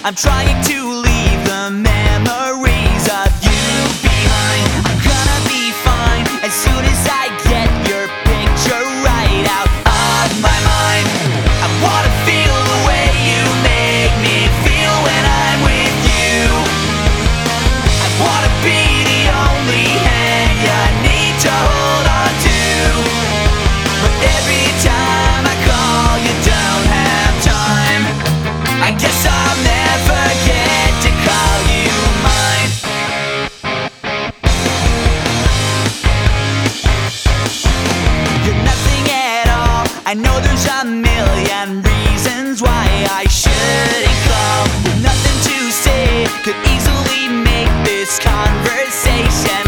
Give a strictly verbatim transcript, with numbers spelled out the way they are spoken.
I'm trying to leave the memories of you behind. I'm gonna be fine as soon as I get your picture right out of my mind. I wanna feel the way you make me feel when I'm with you. I wanna be the only hand you need to hold on to. But every time I call you don't have time. I guess I'll never get to call you mine. You're nothing at all. I know there's a million reasons why I shouldn't call. With nothing to say, could easily make this conversation